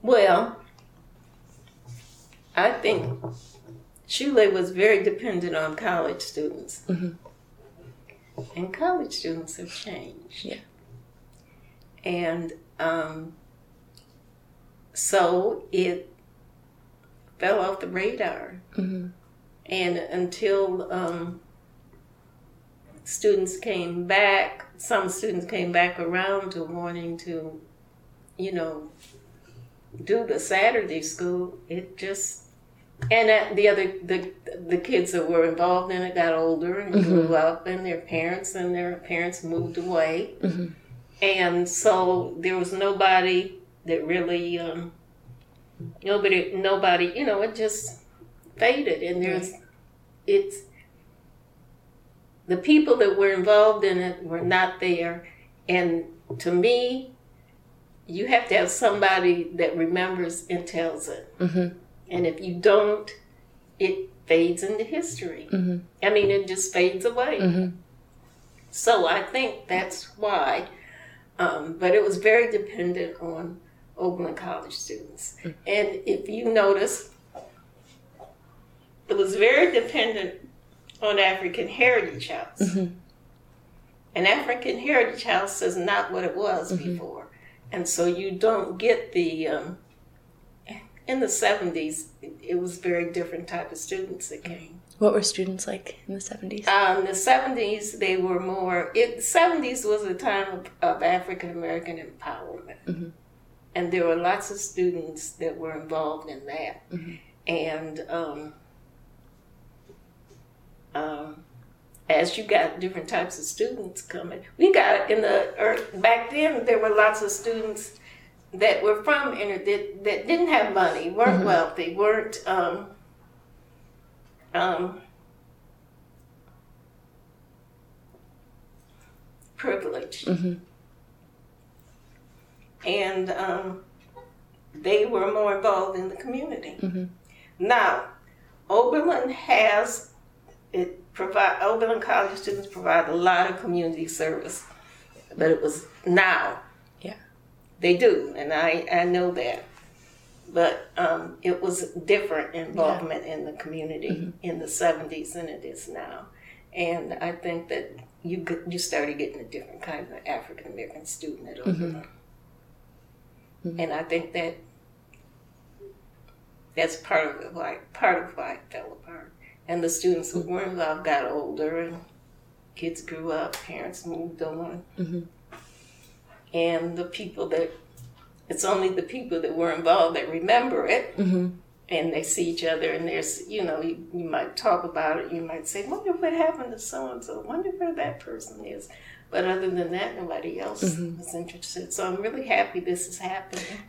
Well, I think Chile was very dependent on college students. Mm-hmm. And college students have changed. Yeah. And so it fell off the radar. Mm-hmm. And until students came back, some students came back around to wanting to, do the Saturday school, it just... And the kids that were involved in it got older and grew up, and their parents moved away. Mm-hmm. And so there was nobody that really, nobody, it just faded. And it's, the people that were involved in it were not there. And to me, you have to have somebody that remembers and tells it. Mm-hmm. And if you don't, it fades into history. Mm-hmm. I mean, it just fades away. Mm-hmm. So I think that's why. But it was very dependent on Oberlin College students. Mm-hmm. And if you notice, it was very dependent on African Heritage House. Mm-hmm. And African Heritage House is not what it was before. And so you don't get the... in the 70s, it was very different type of students that came. What were students like in the 70s? The 70s, they were more... The 70s was a time of African American empowerment. Mm-hmm. And there were lots of students that were involved in that. Mm-hmm. And as you got different types of students coming, we got back then, there were lots of students that were from that didn't have money, weren't wealthy, weren't privileged. Mm-hmm. And they were more involved in the community. Mm-hmm. Now, Oberlin Oberlin College students provide a lot of community service, but it was now. Yeah. They do, and I know that. But it was different involvement in the community in the 70s than it is now. And I think that you started getting a different kind of African American student at Oberlin. Mm-hmm. And I think that's part of why it fell apart. And the students who were involved got older, and kids grew up, parents moved on. Mm-hmm. And it's only the people that were involved that remember it. Mm-hmm. And they see each other, and there's, you might talk about it, you might say, wonder what happened to so-and-so, wonder where that person is. But other than that, nobody else is interested. So I'm really happy this is happening.